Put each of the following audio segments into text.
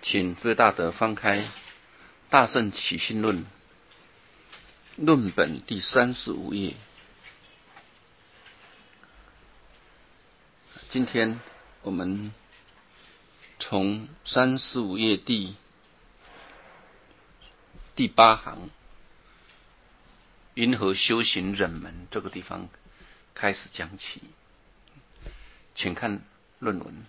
请诸位大德翻开《大乘起信论》论本第35页。今天我们从35页第8行云何修行忍门这个地方开始讲起，请看论文。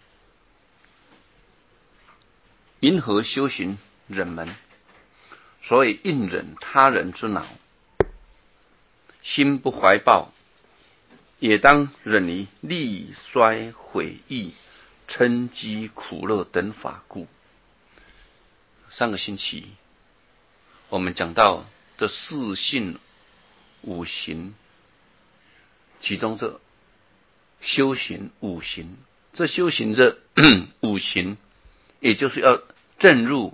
云何修行忍门？所谓应忍他人之恼，心不怀抱，也当忍于利衰毁益、嗔讥苦乐等法故。上个星期我们讲到这四性五行，其中这修行五行，这修行这五行，也就是要正入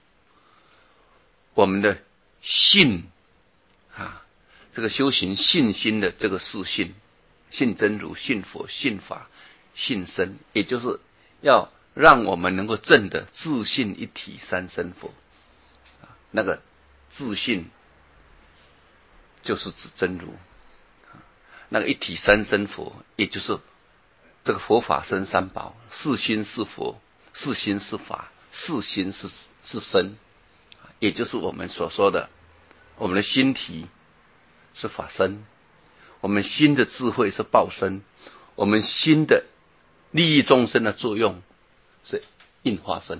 我们的信这个修行信心的这个四性，信真如、信佛、信法、信身，也就是要让我们能够证得自信一体三身佛。那个自信就是指真如，那个一体三身佛，也就是这个佛法僧三宝，四心是佛，四心是法，四心是身，也就是我们所说的，我们的心体是法身，我们心的智慧是报身，我们心的利益众生的作用是应化身。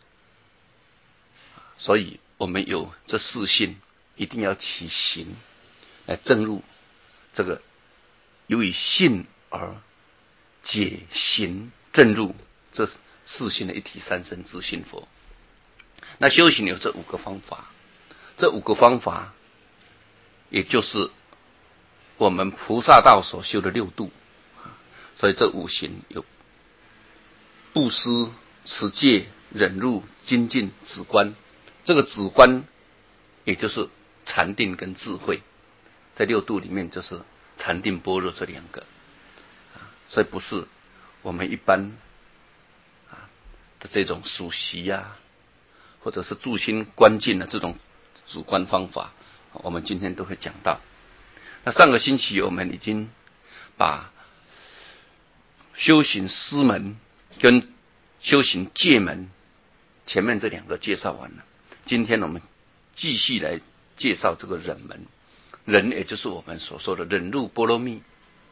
所以我们有这四性，一定要起行来证入这个由于信而解行证入这四性的一体三身自性佛。那修行有这五个方法，这五个方法也就是我们菩萨道所修的六度。所以这五行有布施、持戒、忍辱、精进、止观。这个止观也就是禅定跟智慧，在六度里面就是禅定般若这两个，所以不是我们一般的这种数息或者是住心观境的这种主观方法，我们今天都会讲到。那上个星期我们已经把修行师门跟修行戒门前面这两个介绍完了，今天我们继续来介绍这个忍门。忍也就是我们所说的忍辱波罗蜜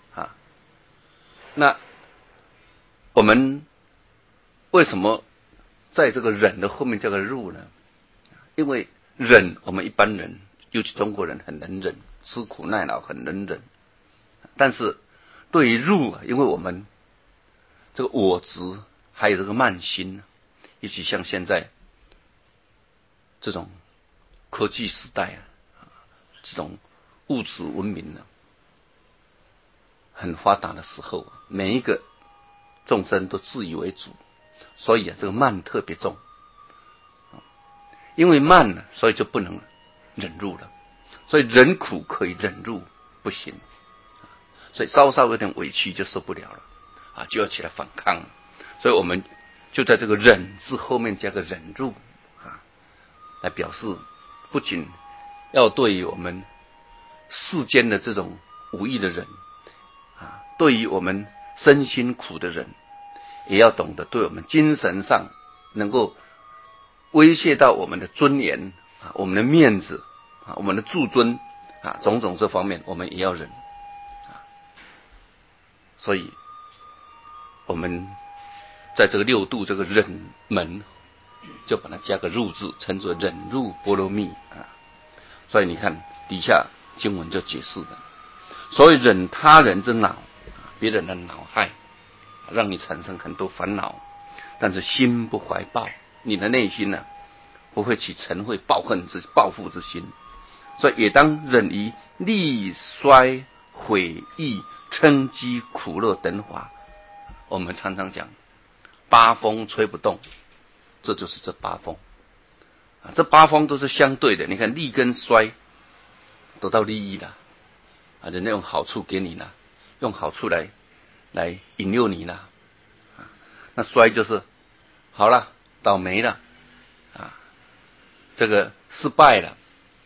那我们为什么在这个忍的后面叫个入呢？因为忍我们一般人，尤其中国人很能忍，吃苦耐劳很能忍，但是对于入因为我们这个我执还有这个慢心，尤其像现在这种科技时代这种物质文明很发达的时候，每一个众生都自以为主，所以这个慢特别重。因为慢所以就不能忍辱了，所以忍苦可以，忍辱不行，所以稍稍有点委屈就受不了了就要起来反抗了。所以我们就在这个忍字后面加个忍辱来表示不仅要对于我们世间的这种无益的人对于我们身心苦的人，也要懂得对我们精神上能够威胁到我们的尊严我们的面子我们的自尊种种这方面我们也要忍所以我们在这个六度这个忍门就把它加个入字，称作忍辱波罗蜜所以你看底下经文就解释了，所以忍他人之恼，别人的恼害让你产生很多烦恼，但是心不怀抱，你的内心不会起嗔恚报复之心，所以也当忍于利衰毁益、嗔讥苦乐等法。我们常常讲八风吹不动，这就是这八风这八风都是相对的。你看利跟衰得到利益了人家用好处给你了，用好处来引诱你了那衰就是好了，倒霉了这个失败了，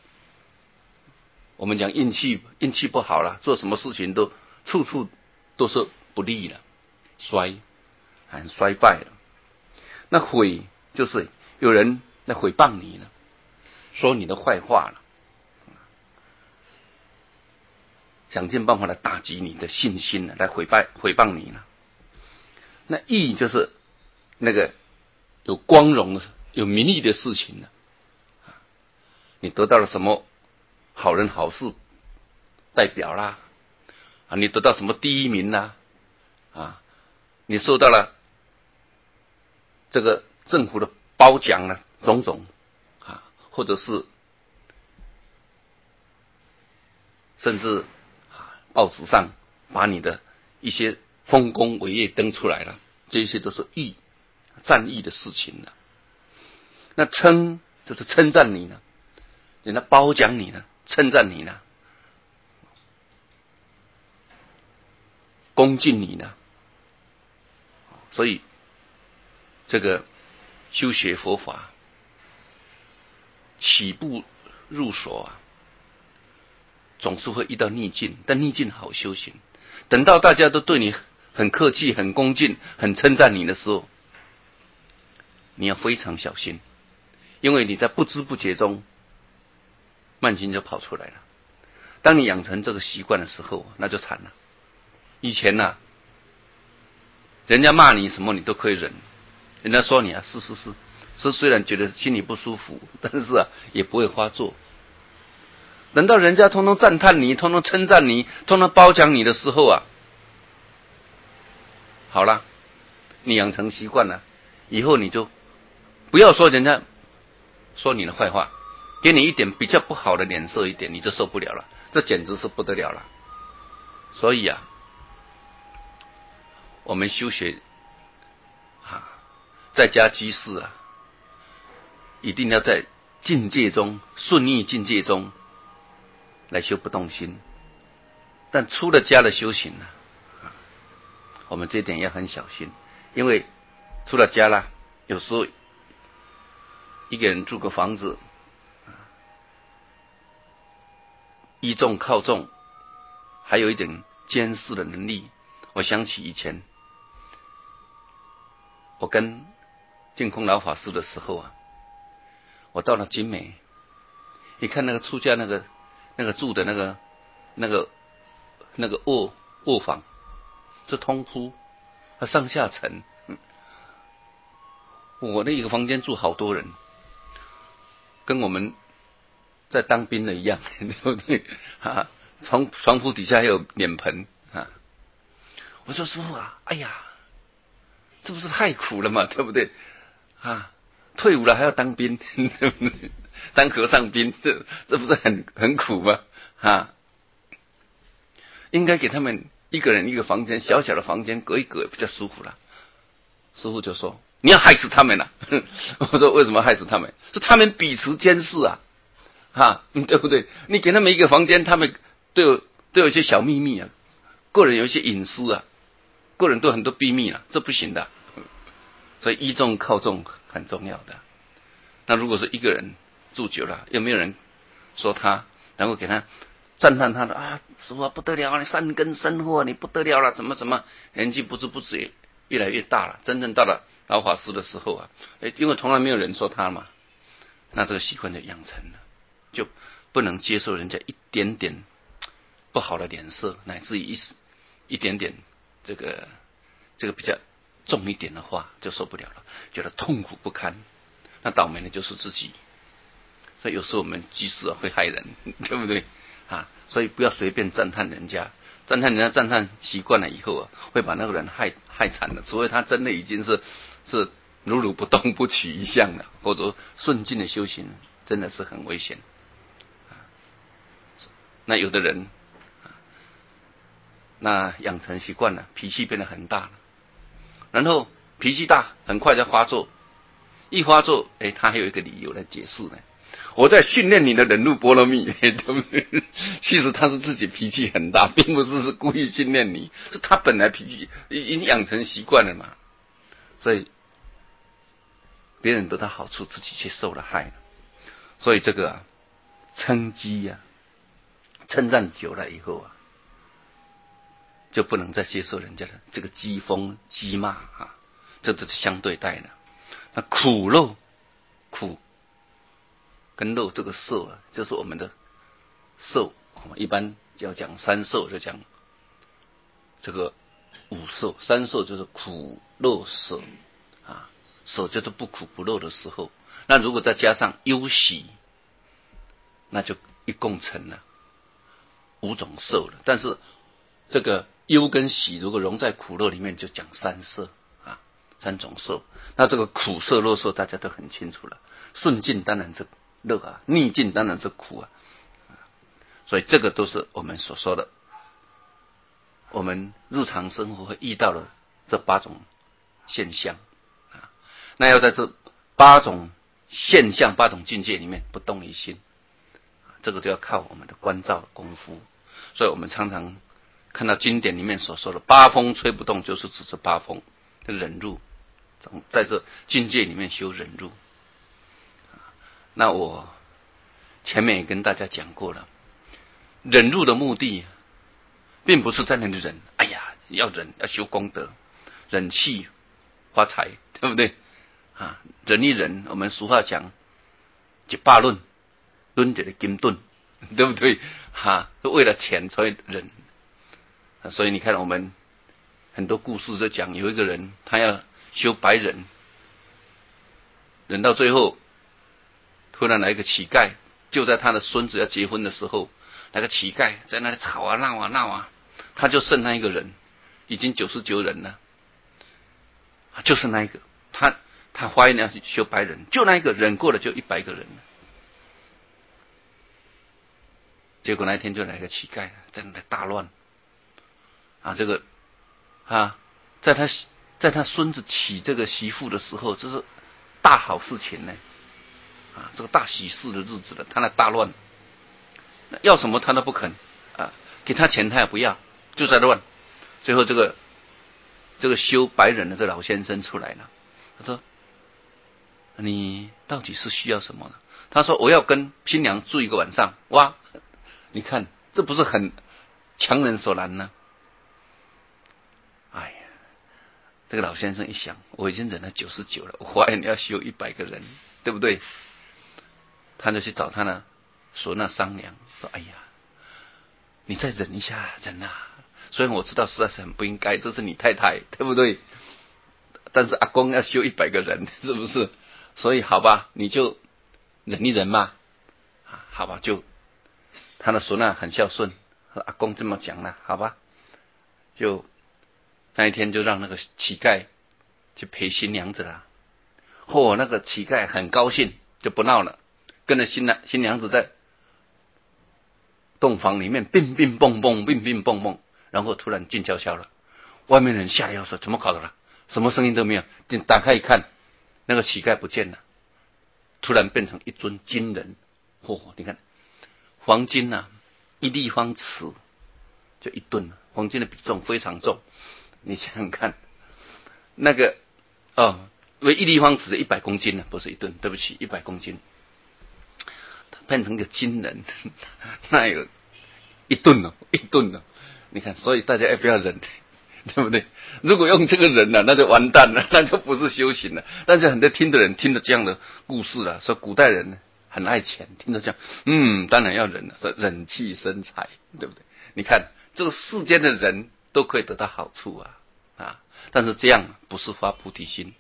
我们讲运气不好了，做什么事情都处处都是不利了，很衰败了。那毁就是有人来毁谤你了，说你的坏话了，想尽办法来打击你的信心了，来毁谤你了。那义就是那个有光荣的、有名利的事情了，你得到了什么好人好事代表啦，你得到什么第一名啦，你受到了这个政府的褒奖了，种种或者是甚至报纸上把你的一些丰功伟业登出来了，这些都是赞誉的事情了。那称就是称赞你呢，人家褒奖你呢，称赞你呢，恭敬你呢。所以这个修学佛法起步入所总是会遇到逆境，但逆境好修行。等到大家都对你很客气、很恭敬、很称赞你的时候，你要非常小心，因为你在不知不觉中慢心就跑出来了。当你养成这个习惯的时候，那就惨了。以前人家骂你什么你都可以忍，人家说你是虽然觉得心里不舒服，但是也不会发作。等到人家通通赞叹你，通通称赞你，通通褒奖你的时候好了，你养成习惯了，以后你就不要说人家说你的坏话，给你一点比较不好的脸色一点，你就受不了了，这简直是不得了了。所以我们修学在家居士一定要在境界中，顺逆境界中来修不动心。但出了家的修行我们这一点要很小心，因为出了家了，有时候一个人住个房子，依重靠重，还有一点监视的能力。我想起以前我跟净空老法师的时候我到了景美，你看那个出家那个住的那个卧房，这通铺，上下层，我那一个房间住好多人，跟我们在当兵的一样，对不对床铺底下还有脸盆我说师父哎呀，这不是太苦了嘛，对不对退伍了还要当兵，对不对？当和尚兵，这不是很苦吗？应该给他们一个人一个房间，小小的房间隔一隔比较舒服了。师父就说：“你要害死他们了。”我说：“为什么害死他们？是他们彼此监视对不对？你给他们一个房间，他们都有一些小秘密个人有一些隐私个人都有很多秘密这不行的。所以依重靠重很重要的。那如果是一个人住久了，又没有人说他，然后给他赞叹他的师父不得了你善根深厚你不得了了，怎么年纪不知不觉越来越大了，真正到了老法师的时候因为从来没有人说他嘛，那这个习惯就养成了，就不能接受人家一点点不好的脸色，乃至于一点点这个比较重一点的话就受不了了，觉得痛苦不堪，那倒霉的就是自己。所以有时候我们居士会害人，对不对所以不要随便赞叹人家，赞叹习惯了以后会把那个人害惨了，除非他真的已经是如如不动不取一相了，或者顺境的修行真的是很危险那有的人那养成习惯了，脾气变得很大了，然后脾气大很快就发作，一发作他还有一个理由来解释呢，我在训练你的忍辱波罗蜜，对不对？其实他是自己脾气很大，并不是故意训练你，是他本来脾气已经养成习惯了嘛，所以别人得到好处，自己却受了害了。 所以这个称讥称赞久了以后就不能再接受人家的这个讥讽讥骂这都是相对待的。那苦肉，苦跟肉这个受就是我们的受，一般要讲三受就讲这个五受，三受就是苦肉舍舍就是不苦不肉的时候。那如果再加上忧喜，那就一共成了5种受了。但是这个忧跟喜如果融在苦肉里面，就讲三摄3种受。那这个苦摄乐受大家都很清楚了，顺境当然是乐逆境当然是苦所以这个都是我们所说的，我们日常生活会遇到的这8种现象那要在这8种现象、8种境界里面不动于心，这个就要靠我们的观照的功夫。所以我们常常看到经典里面所说的8风吹不动，就是指这8风忍辱，在这境界里面修忍辱。那我前面也跟大家讲过了，忍辱的目的并不是在那里忍，哎呀要忍要修功德，忍气发财，对不对忍一忍，我们俗话讲100论，论一个金盾，对不对为了钱所以忍所以你看我们很多故事就讲，有一个人他要修白忍，忍到最后突然来一个乞丐，就在他的孙子要结婚的时候，那个乞丐在那里吵闹他就剩那一个人，已经99人了，就是那一个，他花1年去修白忍，就那一个忍过了就100个人了。结果那一天就来个乞丐在那里大乱这个在他孙子娶这个媳妇的时候，这是大好事情呢这个大喜事的日子了，他那大乱，要什么他都不肯给他钱他也不要，就在乱。最后这个修白忍的这老先生出来了，他说你到底是需要什么呢？他说我要跟新娘住1个晚上。哇，你看这不是很强人所难呢？哎呀，这个老先生一想，我已经忍了99了，我花1年要修100个人，对不对？他就去找他的孙商量，说哎呀你再忍一下，忍虽然我知道实在是很不应该，这是你太太，对不对？但是阿公要修100个人，是不是？所以好吧，你就忍一忍嘛好吧，就他的孙很孝顺，阿公这么讲了，好吧，就那一天就让那个乞丐去陪新娘子了。那个乞丐很高兴，就不闹了，跟着新娘子在洞房里面乒乒蹦蹦，然后突然静悄悄了。外面人吓得要说怎么搞的了，什么声音都没有，打开一看，那个乞丐不见了，突然变成一尊金人。你看黄金1立方尺就1吨，黄金的比重非常重。你想想看，那个为1立方尺的100公斤不是1吨，对不起，100公斤，变成个金人，那有1吨1吨你看，所以大家也不要忍，对不对？如果用这个忍那就完蛋了，那就不是修行了。但是很多听的人听了这样的故事了，说古代人很爱钱，听到这样，当然要忍了，说忍气生财，对不对？你看这个世间的人都可以得到好处但是这样不是发菩提心，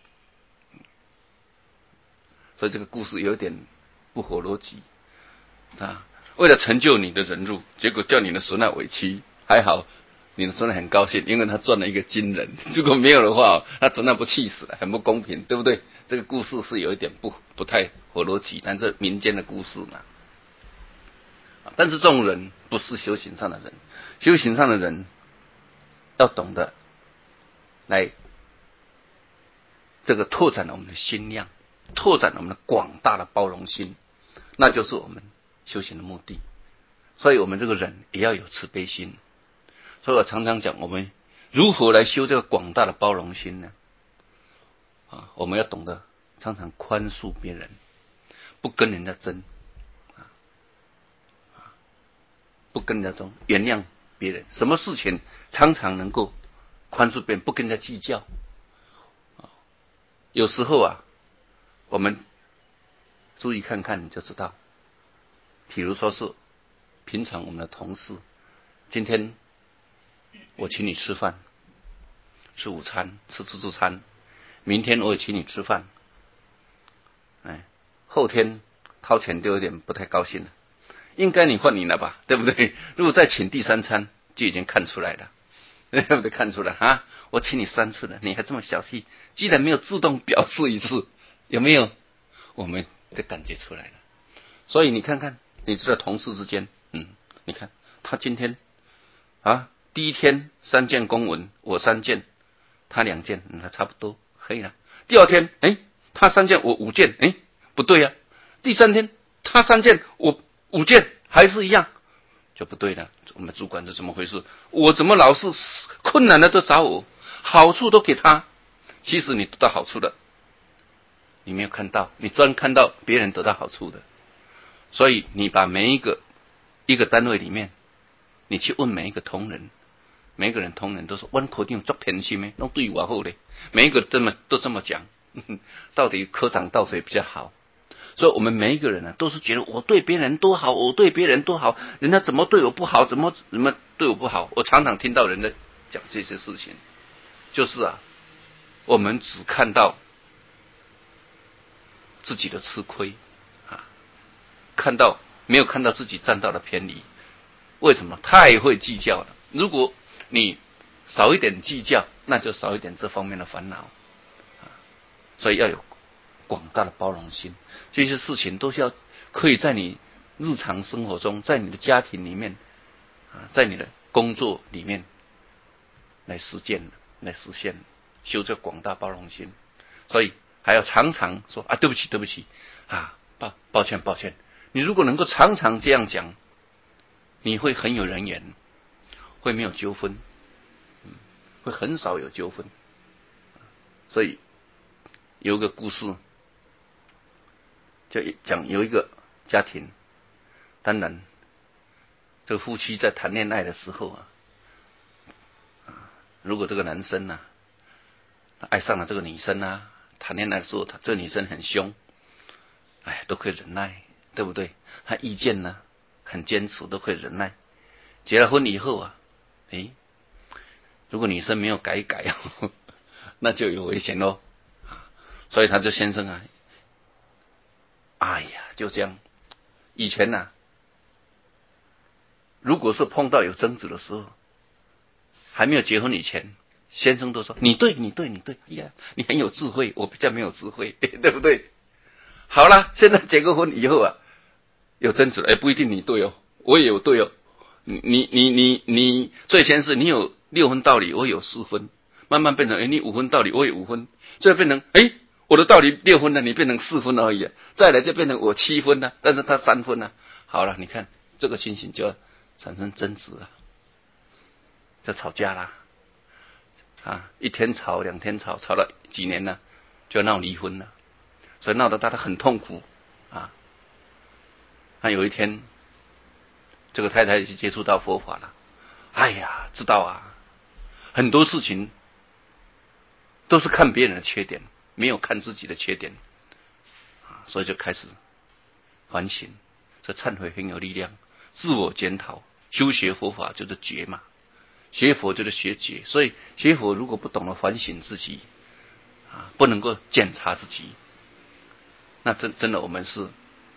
所以这个故事有点不合逻辑为了成就你的忍辱，结果叫你的孙委屈，还好你的孙很高兴，因为他赚了一个金人，如果没有的话他孙不气死了，很不公平，对不对？这个故事是有一点不太合逻辑，但这民间的故事嘛。但是这种人不是修行上的人，修行上的人要懂得来这个拓展我们的心量，拓展我们的广大的包容心，那就是我们修行的目的。所以我们这个人也要有慈悲心。所以我常常讲，我们如何来修这个广大的包容心呢？我们要懂得常常宽恕别人，不跟人家争不跟人家争，原谅别人，什么事情常常能够宽恕别人，不跟人家计较。有时候啊，我们注意看看你就知道。比如说是平常我们的同事，今天我请你吃饭，吃午餐，吃自助餐，明天我也请你吃饭，后天掏钱就有点不太高兴了，应该你换你了吧，对不对？如果再请第三餐，就已经看出来了，对不对？看出来啊，我请你3次了，你还这么小气，既然没有自动表示一次，有没有？我们就感觉出来了。所以你看看，你知道同事之间，你看他今天第一天3件公文，我3件，他2件，那差不多可以了。第二天，他3件，我5件，不对啊。第3天，他3件，我5件，还是一样，就不对了。我们主管是怎么回事？我怎么老是困难的都找我，好处都给他？其实你得到好处的，你没有看到，你专看到别人得到好处的。所以你把每一个单位里面，你去问每一个同仁，每一个人同仁都说我科长做偏心的，都对我好嘞，每一个都这么讲，到底科长到谁比较好？所以我们每一个人呢，都是觉得我对别人多好，我对别人多好，人家怎么对我不好，怎么对我不好？我常常听到人家讲这些事情，就是我们只看到自己的吃亏没有看到自己占到了便宜。为什么？太会计较了。如果你少一点计较，那就少一点这方面的烦恼所以要有广大的包容心，这些事情都是要可以在你日常生活中，在你的家庭里面在你的工作里面来实现，修这广大包容心。所以还要常常说对不起抱歉。你如果能够常常这样讲，你会很有人缘，会没有纠纷，会很少有纠纷。所以有一个故事，就讲有一个家庭，当然这个夫妻在谈恋爱的时候如果这个男生爱上了这个女生谈恋爱的时候，这个女生很凶，都可以忍耐，对不对？他意见很坚持，都可以忍耐。结了婚以后如果女生没有改那就有危险咯。所以他就先生就这样。以前如果是碰到有争执的时候，还没有结婚以前，先生都说你对，你很有智慧，我比较没有智慧，对不对？好了，现在结个婚以后有争执了，不一定你对我也有对你最先是你有6分道理，我有4分，慢慢变成你5分道理，我有5分，最后变成我的道理6分了，你变成4分而已，再来就变成我7分了，但是他3分了。好了，你看这个情形就要产生争执了，就吵架啦1天吵2天吵了几年了，就闹离婚了。所以闹得他很痛苦有一天这个太太去接触到佛法了，知道很多事情都是看别人的缺点，没有看自己的缺点所以就开始反省。这忏悔很有力量，自我检讨。修学佛法就是觉嘛，学佛就是学觉。所以学佛如果不懂得反省自己不能够检查自己，那真的我们是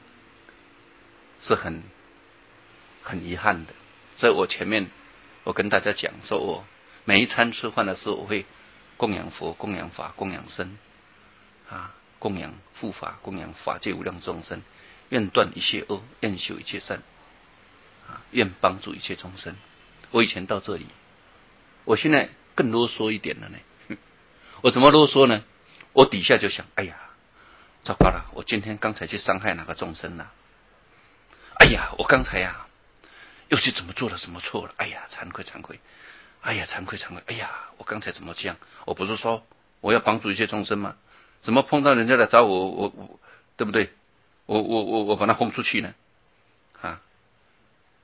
很遗憾的。所以我前面我跟大家讲说，我每一餐吃饭的时候，我会供养佛、供养法、供养僧供养护法、供养法界无量众生，愿断一切恶，愿修一切善愿帮助一切众生。我以前到这里，我现在更啰嗦一点了呢。我怎么啰嗦呢？我底下就想，糟糕了，我今天刚才去伤害哪个众生了？我刚才又去怎么做了，怎么错了？惭愧，惭愧！我刚才怎么这样？我不是说我要帮助一切众生吗？怎么碰到人家来找我，对不对？我把他轰出去呢？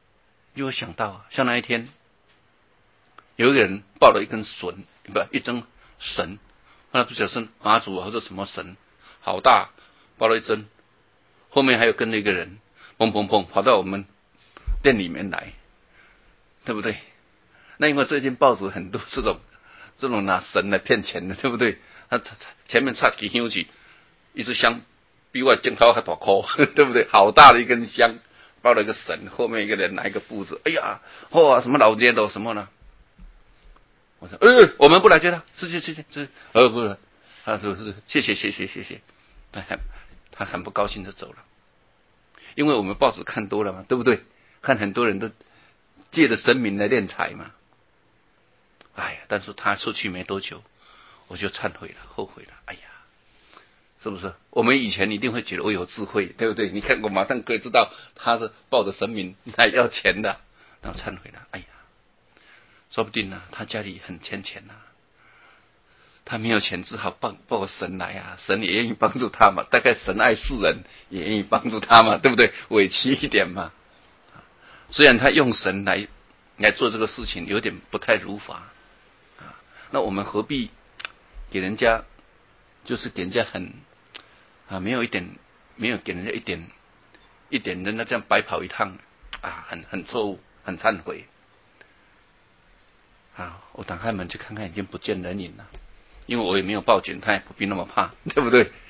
就会想到，像那一天有一个人抱了一根绳，一根绳，那不晓得是马祖或者什么绳，好大，抱了一针，后面还有跟那个人砰砰砰跑到我们店里面来，对不对？那因为最近报纸很多这种拿绳来骗钱的，对不对？他前面插几香去，一支香比我镜头还大颗，对不对？好大的一根香，抱了一个绳，后面一个人拿一个布子，哎呀，哇，什么老街头什么呢？我说，我们不来接他，是，不是，他说是谢谢，他很不高兴的走了，因为我们报纸看多了嘛，对不对？看很多人都借着神明来敛财嘛。哎呀，但是他出去没多久，我就忏悔了，后悔了。哎呀，是不是？我们以前一定会觉得我有智慧，对不对？你看，我马上可以知道他是抱着神明来要钱的，然后忏悔了。哎呀，说不定呢，他家里很欠钱呐，他没有钱，只好抱神来啊，神也愿意帮助他嘛。大概神爱世人，也愿意帮助他嘛，对不对？委屈一点嘛。虽然他用神来做这个事情，有点不太如法。那我们何必给人家，就是给人家没有给人家一点人家这样白跑一趟啊，很错误，很忏悔啊！我打开门去看看，已经不见人影了，因为我也没有报警，他也不必那么怕，对不对？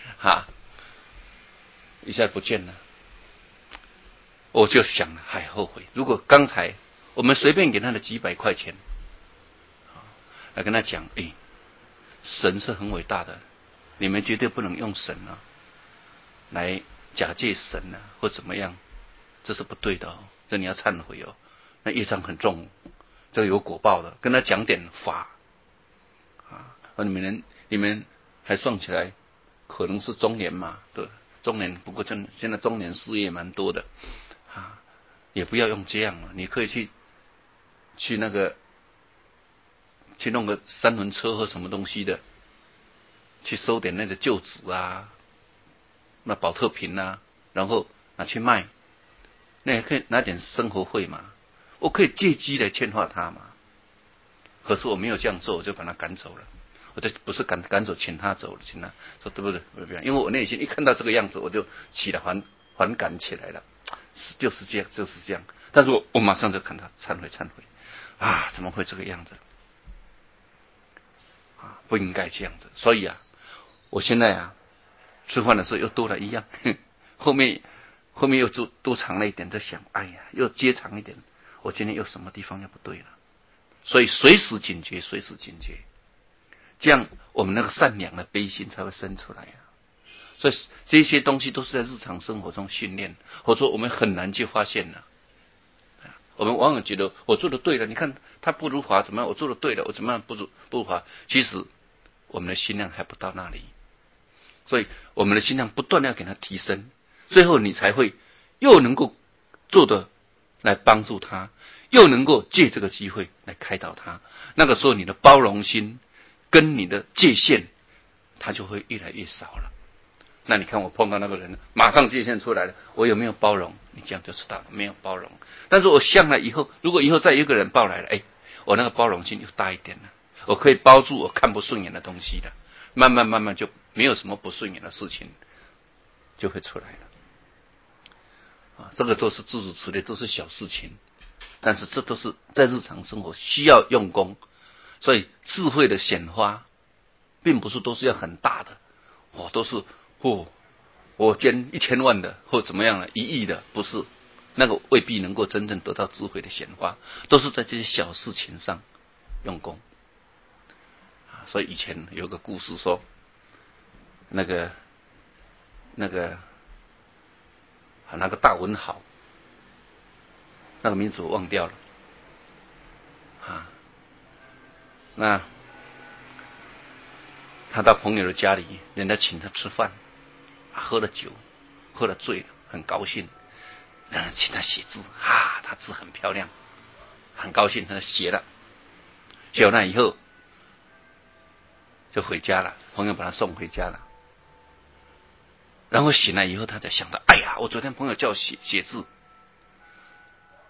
一下不见了，我就想了，还后悔。如果刚才我们随便给他的几百块钱，来跟他讲，神是很伟大的，你们绝对不能用神来假借神或怎么样，这是不对的哦，这你要忏悔哦，那业障很重，这个有果报的。跟他讲点法你们还算起来可能是中年嘛，对，中年，不过现在中年事业蛮多的也不要用这样你可以去弄个三轮车或什么东西的，去收点那个旧纸那保特瓶然后拿去卖，那也可以拿点生活费嘛。我可以借机来劝化他嘛。可是我没有这样做，我就把他赶走了。我这不是赶走，请他走了，请他说对不对？因为我内心一看到这个样子，我就起了反感起来了。就是这样。但是我马上就看他忏悔怎么会这个样子不应该这样子。所以我现在吃饭的时候又多了一样，后面又多藏了一点，在想，哎呀，又接长一点，我今天又什么地方又不对了？所以随时警觉，这样我们那个善良的悲心才会生出来所以这些东西都是在日常生活中训练，或者说我们很难去发现我们往往觉得我做的对了，你看他不如法怎么样？我做的对了，我怎么样不如法？其实我们的心量还不到那里，所以我们的心量不断要给他提升，最后你才会又能够做的来帮助他，又能够借这个机会来开导他。那个时候你的包容心跟你的界限，它就会越来越少了。那你看我碰到那个人，马上界限出来了，我有没有包容？你这样就知道了，没有包容。但是我向来以后，如果以后再有一个人抱来了，我那个包容心又大一点了，我可以包住我看不顺眼的东西了，慢慢就没有什么不顺眼的事情就会出来了这个都是诸如此类，都是小事情，但是这都是在日常生活需要用功。所以智慧的显发，并不是都是要很大的，都是我捐1000万的或怎么样1亿的，不是，那个未必能够真正得到智慧的显发，都是在这些小事情上用功所以以前有个故事说，那个大文豪，那个名字我忘掉了那他到朋友的家里，人家请他吃饭喝了酒，喝了醉了，很高兴，请他写字他字很漂亮，很高兴，他写了，写完了以后就回家了，朋友把他送回家了。然后醒来以后，他才想到，哎呀，我昨天朋友叫我写字，糟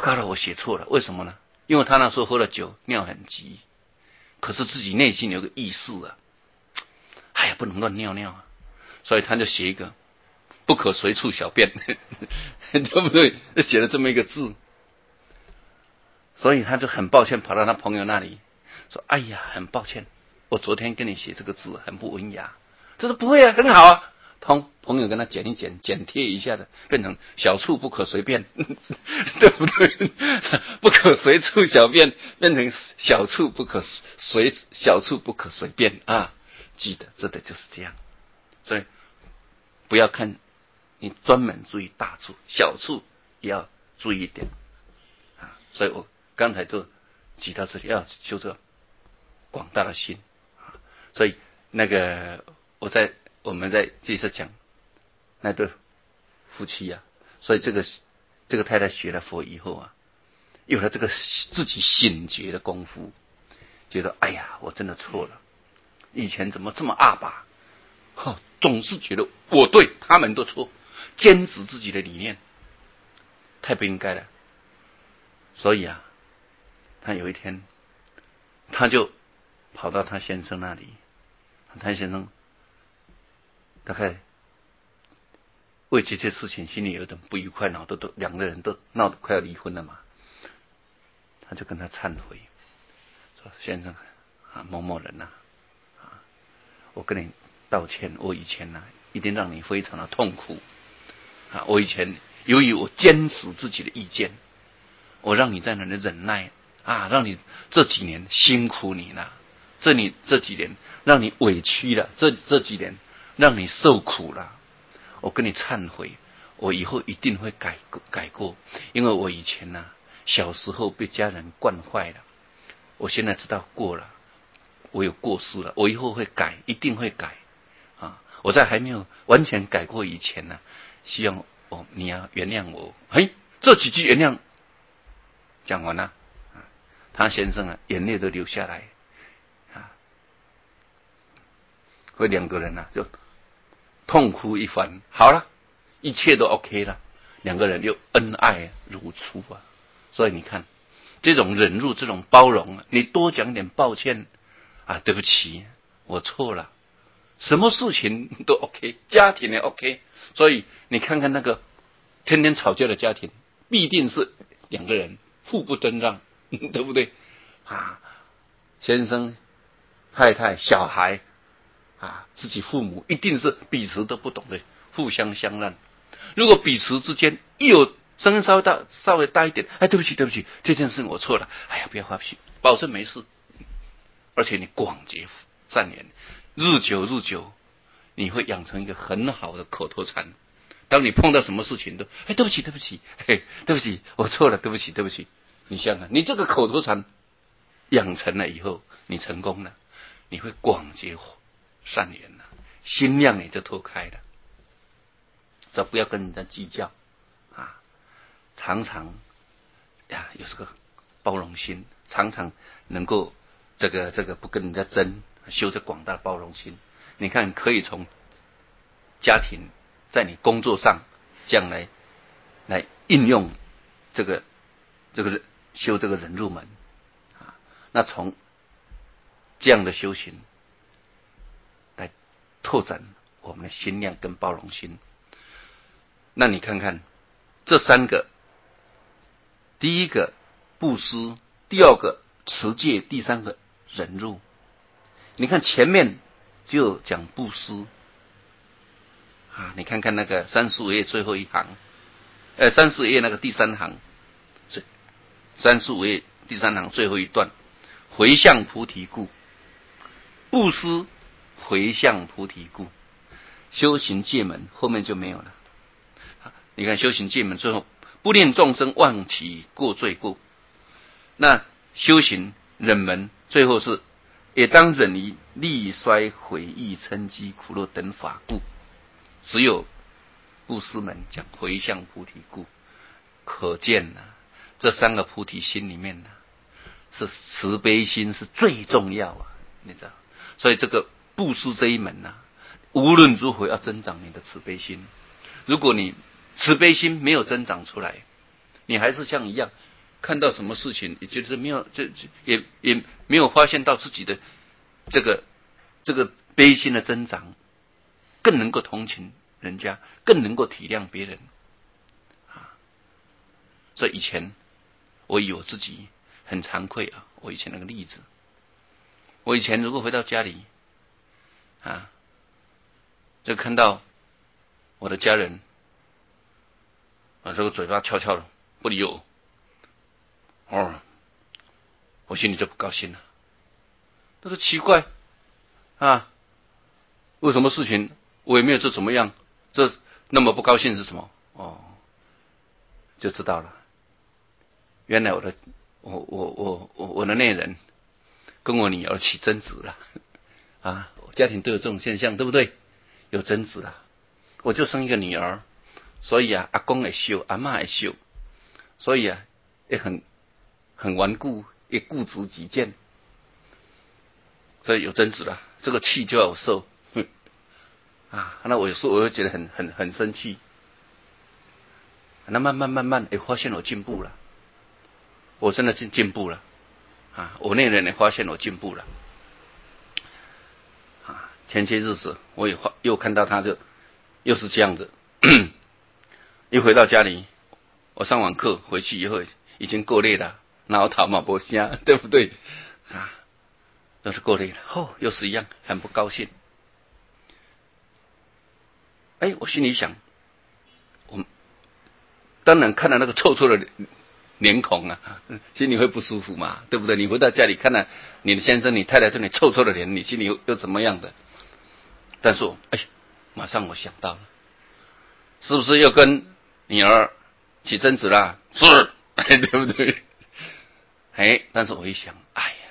糕了，我写错了，为什么呢？因为他那时候喝了酒，尿很急，可是自己内心有个意识啊，哎呀，不能乱尿尿啊，所以他就写一个不可随处小便，对不对？就写了这么一个字，所以他就很抱歉，跑到他朋友那里说：“哎呀，很抱歉，我昨天跟你写这个字很不文雅。”他说：“不会啊，很好啊。”朋友跟他剪一剪，剪贴一下的，变成小处不可随便，对不对？不可随处小便变成小处不可随便啊！记得，这的就是这样。所以不要看，你专门注意大处，小处也要注意一点啊。所以我刚才就提到这里，要修这广大的心啊。所以那个我们在这次讲那对夫妻啊，所以这个太太学了佛以后啊，有了这个自己醒觉的功夫，觉得哎呀，我真的错了，以前怎么这么阿爸，总是觉得我对，他们都错，坚持自己的理念，太不应该了。所以啊，他有一天，他就跑到他先生那里，他先生大概为这些事情心里有点不愉快，然后都两个人都闹得快要离婚了嘛，他就跟他忏悔，说：“先生啊，某某人呐，我跟你道歉，我以前呢一定让你非常的痛苦啊！我以前由于我坚持自己的意见，我让你在那里忍耐啊，让你这几年辛苦你了，这几年让你委屈了，这几年让你受苦了。我跟你忏悔，我以后一定会改过，因为我以前呢小时候被家人惯坏了，我现在知道过了。”我有过失了，我以后会改，一定会改啊！我在还没有完全改过以前呢，希望你要原谅我。这几句原谅讲完了，他先生啊，眼泪都流下来啊，和两个人就痛哭一番。好了，一切都 OK 了，两个人又恩爱如初啊！所以你看，这种忍辱，这种包容，你多讲点抱歉。对不起，我错了，什么事情都 OK， 家庭也 OK， 所以你看看那个天天吵架的家庭，必定是两个人互不尊让，对不对先生、太太、小孩自己父母一定是彼此都不懂得互相相让。如果彼此之间一有声稍微大一点，对不起，这件事我错了，不要发脾气，保证没事。而且你广结善缘，日久，你会养成一个很好的口头禅。当你碰到什么事情都对不起，对不起，我错了，对不起。你想想，你这个口头禅养成了以后，你成功了，你会广结善缘了，心量也就拓开了。所以不要跟人家计较常常有这个包容心，常常能够这个不跟人家争，修这广大的包容心。你看，可以从家庭在你工作上这样来应用这个修这个忍辱门那从这样的修行来拓展我们的心量跟包容心。那你看看这三个，第一个布施，第二个持戒，第三个忍辱。你看前面就讲布施你看看那个35页最后一行，34页那个第三行，35页第三行最后一段，回向菩提故，布施回向菩提故，修行戒门后面就没有了。你看修行戒门最后不令众生忘其过罪故，那修行忍门最后是也当忍于力衰毁益嗔讥苦乐等法故，只有布施门讲回向菩提故。可见这三个菩提心里面是慈悲心是最重要你知道，所以这个布施这一门无论如何要增长你的慈悲心。如果你慈悲心没有增长出来，你还是像一样看到什么事情，也就是没有也没有发现到自己的这个悲心的增长，更能够同情人家，更能够体谅别人啊。所以以前我以我自己很惭愧啊，我以前那个例子，我以前如果回到家里啊，就看到我的家人啊，这个嘴巴翘翘的不理我，我心里就不高兴了。他说奇怪啊，为什么事情我也没有这怎么样，这那么不高兴是什么？就知道了，原来我的内人跟我女儿起争执了啊！家庭都有这种现象，对不对？有争执了，我就生一个女儿，所以啊，阿公会羞，阿嬷会羞，所以啊，也很顽固，也固执己见，所以有争执了，这个气就要我受，那我有时候我会觉得很生气，那慢慢，发现我进步了，我真的进步了啊！我那人也发现我进步了啊！前些日子我也又看到他又是这样子，一回到家里，我上完课回去以后已经够累了，然后头嘛不声，对不对啊？都是够累了，又是一样，很不高兴。我心里想，我当然看到那个臭臭的脸孔啊，心里会不舒服嘛，对不对？你回到家里看到你的先生、你太太对你臭臭的脸，你心里又怎么样的？但是马上我想到了，是不是又跟女儿起争执啦？是，对不对？但是我一想，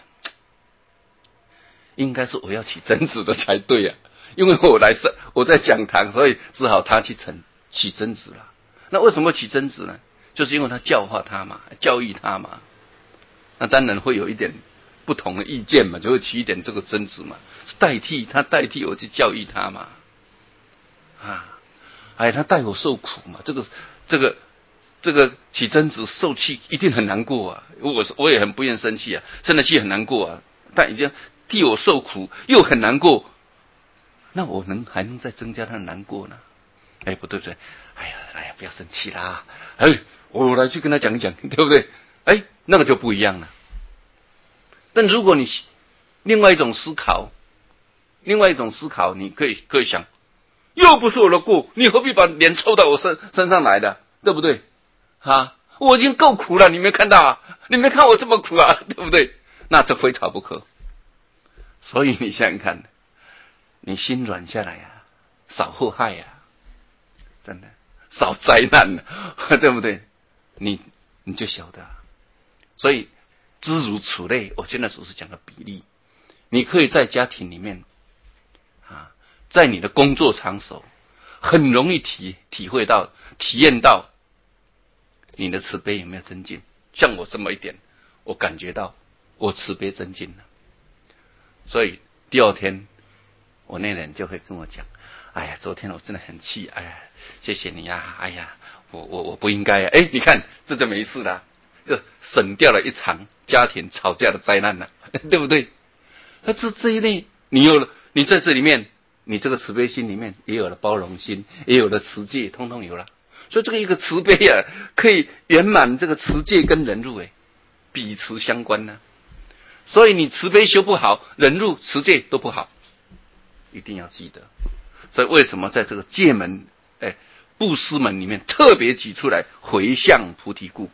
应该是我要起争执的才对啊，因为我在讲堂，所以只好他起争执了。那为什么起争执呢？就是因为他教化他嘛，教育他嘛，那当然会有一点不同的意见嘛，就会起一点这个争执嘛，代替我去教育他嘛，他代我受苦嘛，这个起争执受气一定很难过啊，我也很不愿生气啊，生了气很难过啊，但已经替我受苦又很难过，那我还能再增加他的难过呢？不对，不要生气啦，我来去跟他讲一讲，对不对？那个就不一样了。但如果你另外一种思考，你可以想，又不是我的过，你何必把脸凑到我身上来的，对不对？我已经够苦了，你没看到啊？你没看我这么苦啊，对不对？那这非吵不可。所以你想想看，你心软下来啊，少祸害啊，真的少灾难啊，对不对？你就晓得。所以诸如此类，我现在只是讲个比例。你可以在家庭里面在你的工作场所，很容易体会到、体验到你的慈悲有没有增进。像我这么一点，我感觉到我慈悲增进了。所以第二天，我那人就会跟我讲：“昨天我真的很气，谢谢你呀，我不应该你看这就没事了，就省掉了一场家庭吵架的灾难了，对不对？那这一类，你在这里面，你这个慈悲心里面也有了包容心，也有了持戒，通通有了。所以这个一个慈悲啊，可以圆满这个持戒跟忍辱，彼此相关呢。所以你慈悲修不好，忍辱持戒都不好，一定要记得。所以为什么在这个戒门、布施门里面特别举出来回向菩提故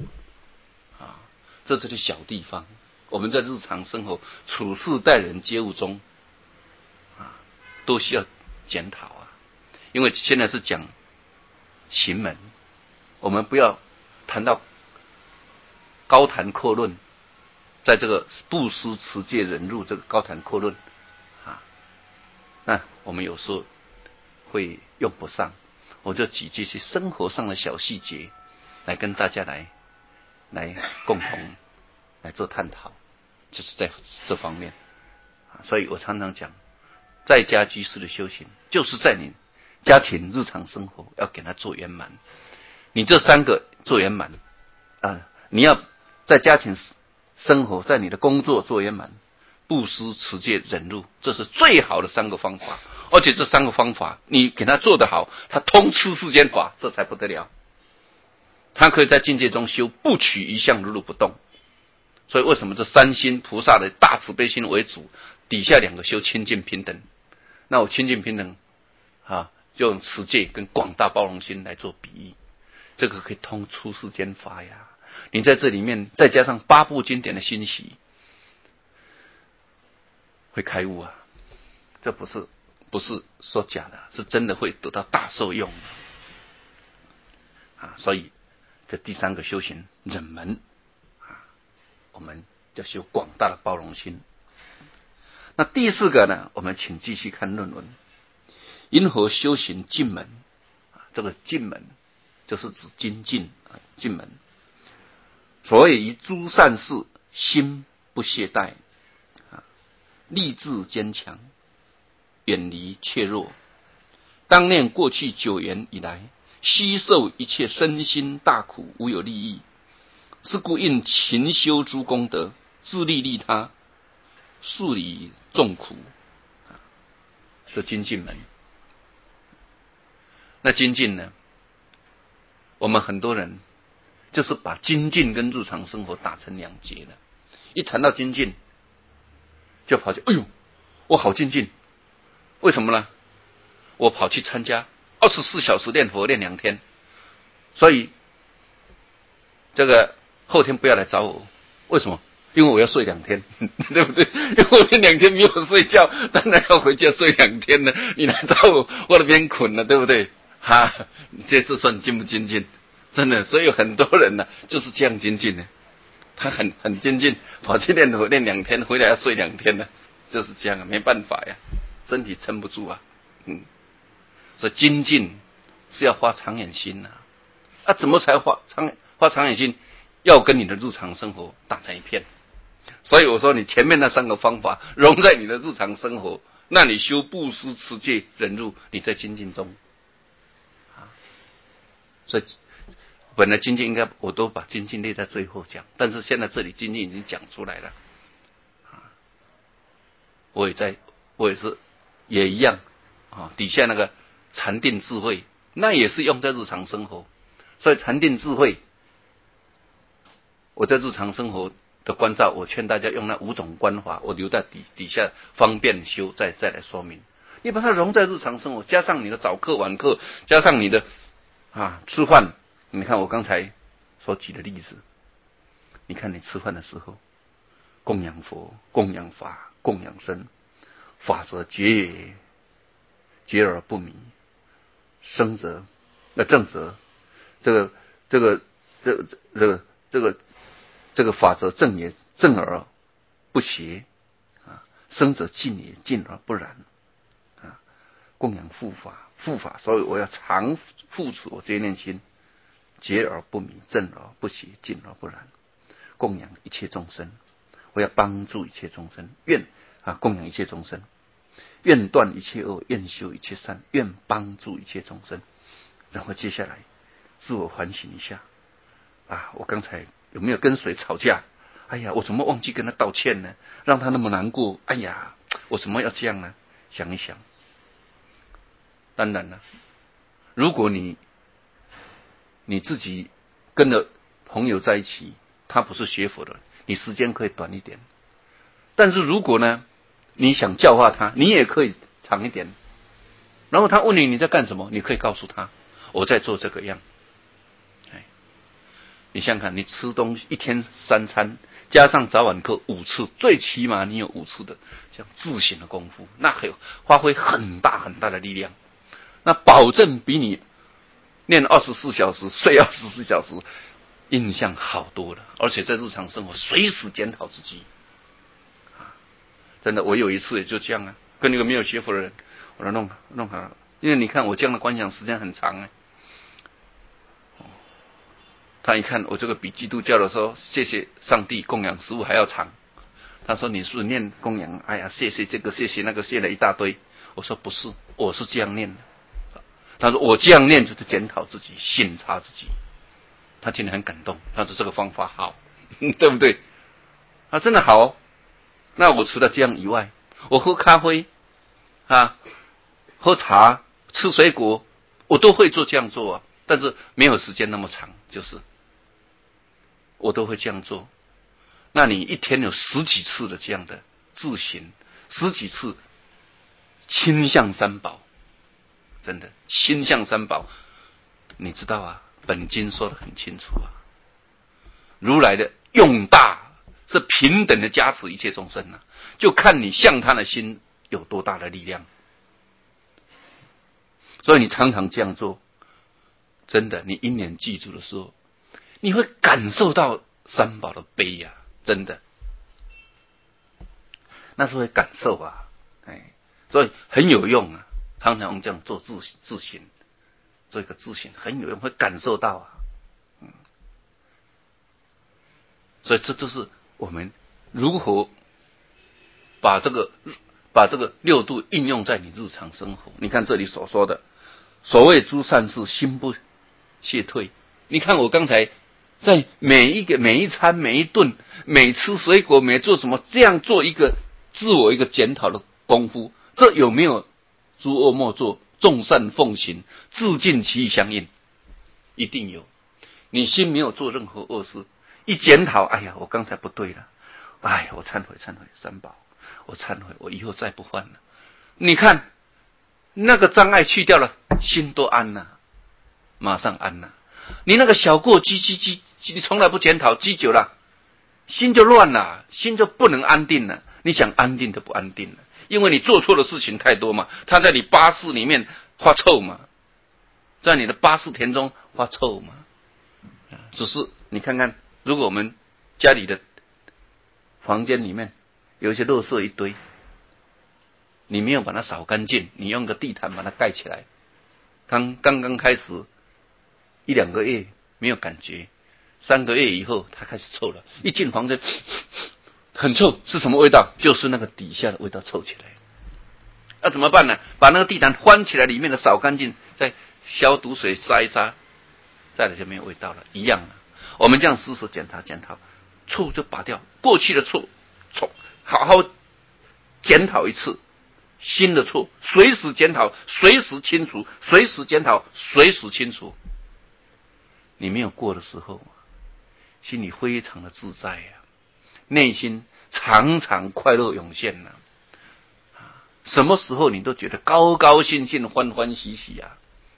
这是小地方。我们在日常生活处事待人接物中都需要检讨因为现在是讲行门，我们不要谈到高谈阔论，在这个布施持戒忍辱这个高谈阔论那我们有时候会用不上，我就举这些生活上的小细节来跟大家来共同来做探讨，就是在这方面所以我常常讲，在家居士的修行，就是在你家庭日常生活要给他做圆满。你这三个做圆满你要在家庭生活，在你的工作做圆满，布施、持戒、忍辱，这是最好的3个方法。而且这3个方法，你给他做得好，他通吃世间法，这才不得了。他可以在境界中修不取一相，如如不动。所以为什么这3心菩萨的大慈悲心为主，底下2个修清净平等？那我清净平等就用持戒跟广大包容心来做比喻，这个可以通出世间法呀。你在这里面再加上8部经典的欣喜，会开悟啊！这不是说假的，是真的会得到大受用所以这第3个修行忍门我们就修广大的包容心。那第4个呢，我们请继续看论文。因何修行净门？这个净门就是指精进净门。所谓于诸善事心不懈怠立志坚强，远离怯弱。当念过去久远以来，悉受一切身心大苦，无有利益。是故应勤修诸功德，自利利他，速离众苦。这精进门。那精进呢？我们很多人就是把精进跟日常生活打成2截了。一谈到精进，就跑去哎呦，我好精进，为什么呢？我跑去参加24小时练佛练2天，所以这个后天不要来找我。为什么？因为我要睡2天，对不对？因为我练2天没有睡觉，当然要回家睡2天了。你来找我，我那边困了，对不对？这算精不精进？真的，所以很多人呢就是这样精进的，他很精进，跑去练佛练2天，回来要睡2天呢，就是这样没办法呀，身体撑不住啊。所以精进是要花长远心怎么才花长远心？要跟你的日常生活打成一片。所以我说，你前面那3个方法融在你的日常生活，那你修布施、持戒、忍辱，你在精进中所以本来精进应该我都把精进列在最后讲，但是现在这里精进已经讲出来了我也是也一样底下那个禅定智慧，那也是用在日常生活。所以禅定智慧，我在日常生活的关照，我劝大家用那5种观法，我留在底下方便修再来说明。你把它融在日常生活，加上你的早课晚课，加上你的吃饭。你看我刚才所举的例子，你看你吃饭的时候，供养佛、供养法、供养僧，法则觉而不迷，生则正则这个法则正也，正而不邪生则静也，静而不染供养护法，所以我要常付出我这念心，觉而不迷，正而不邪，静而不染，供养一切众生，我要帮助一切众生，愿供养一切众生，愿断一切恶，愿修一切善，愿帮助一切众生。然后接下来自我反省一下我刚才有没有跟谁吵架？哎呀，我怎么忘记跟他道歉呢？让他那么难过。哎呀，我怎么要这样呢？想一想。当然了，如果你自己跟着朋友在一起，他不是学佛的，你时间可以短一点。但是如果呢，你想教化他，你也可以长一点。然后他问你在干什么，你可以告诉他我在做这个样。你想想看，你吃东西1天3餐，加上早晚课5次，最起码你有5次的像自省的功夫，那还有发挥很大很大的力量，那保证比你念24小时睡24小时印象好多了。而且在日常生活随时检讨自己真的，我有一次也就这样跟那个没有学佛的人，我弄好了。因为你看我这样的观想时间很长他一看我这个比基督教的时候谢谢上帝供养食物还要长，他说你是不是念供养谢谢这个谢谢那个谢了一大堆。我说不是，我是这样念的。他说我这样念就是检讨自己，省察自己。 他听得很感动，他说这个方法好，对不对？啊，真的好哦。那我除了这样以外，我喝咖啡啊，喝茶，吃水果，我都会这样做啊。但是没有时间那么长，就是我都会这样做。那你一天有10几次的这样的自省，10几次倾向三宝，真的倾向三宝，你知道啊？本经说得很清楚啊，如来的用大是平等的加持一切众生啊，就看你向他的心有多大的力量。所以你常常这样做，真的，你一年记住的时候，你会感受到三宝的悲啊，真的，那是会感受啊，所以很有用啊。常常这样做自省，做一个自省很有用，会感受到啊，所以这都是我们如何把这个六度应用在你日常生活。你看这里所说的，所谓诸善事，心不懈退。你看我刚才在每一餐、每一顿、每吃水果、每做什么，这样做一个自我一个检讨的功夫，这有没有诸恶莫作，众善奉行，自尽其意相应？一定有。你心没有做任何恶事，一检讨，哎呀，我刚才不对了，哎呀，我忏悔三宝，我忏悔，我以后再不犯了。你看那个障碍去掉了，心都安了，马上安了。你那个小过积，你从来不检讨，积久了，心就乱了，心就不能安定了。你想安定都不安定了，因为你做错的事情太多嘛，它在你八识里面发臭嘛，在你的八识田中发臭嘛。只是你看看，如果我们家里的房间里面有一些垃圾一堆，你没有把它扫干净，你用个地毯把它盖起来，刚刚开始1-2个月没有感觉，3个月以后它开始臭了，一进房间很臭，是什么味道？就是那个底下的味道臭起来。那怎么办呢？把那个地毯翻起来，里面的扫干净，再消毒水杀一杀，再来就没有味道了，一样了。我们这样时时检讨，错就拔掉，过去的错好好检讨一次，新的错随时检讨，随时清除，随时检讨，随时清除。你没有过的时候，心里非常的自在啊，内心常常快乐涌现了，什么时候你都觉得高高兴兴、欢欢喜喜啊，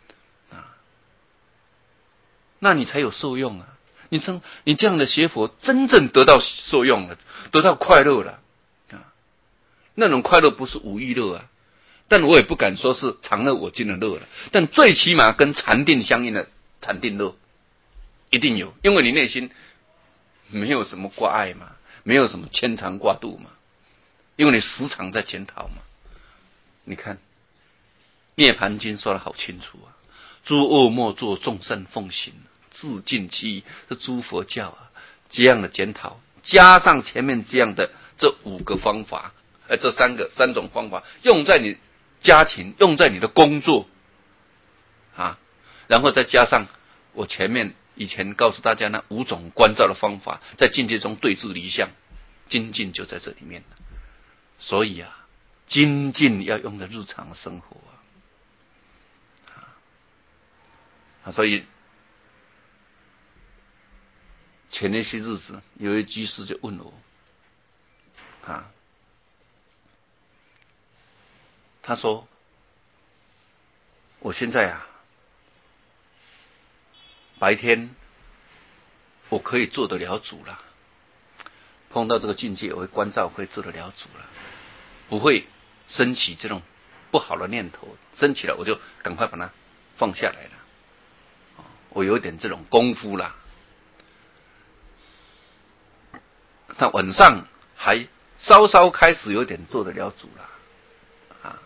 那你才有受用啊！你这样的学佛，真正得到受用了，得到快乐了啊！那种快乐不是无欲乐啊，但我也不敢说是常乐我净的乐了，但最起码跟禅定相应的禅定乐一定有，因为你内心没有什么挂碍嘛，没有什么牵肠挂肚嘛，因为你时常在检讨嘛。你看《涅盘经》说得好清楚啊，诸恶莫作，众善奉行，自尽其意，是诸佛教啊这样的检讨，加上前面这样的这5个方法，这3种方法，用在你家庭，用在你的工作啊，然后再加上我以前告诉大家那5种观照的方法，在境界中对治离相，精进就在这里面了。所以啊，精进要用在日常生活啊，所以前那些日子，有一位居士就问我啊，他说我现在啊，白天我可以做得了主了，碰到这个境界，我会关照，会做得了主了，不会升起这种不好的念头，升起来我就赶快把它放下来了。我有点这种功夫啦。他晚上还稍稍开始有点做得了主了啊，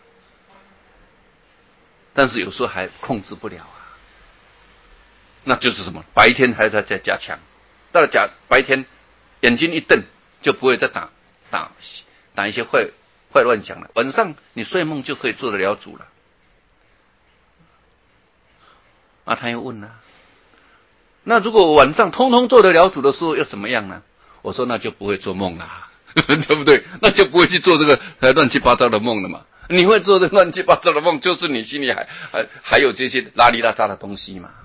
但是有时候还控制不了啊。那就是什么？白天还在加强，到了白天眼睛一瞪，就不会再打一些坏乱想了。晚上你睡梦就可以做得了主了。啊，他又问了， 那如果我晚上通通做得了主的时候，又怎么样呢？我说那就不会做梦啦，对不对？那就不会去做这个乱七八糟的梦了嘛。你会做这乱七八糟的梦，就是你心里还有这些拉里拉杂的东西嘛。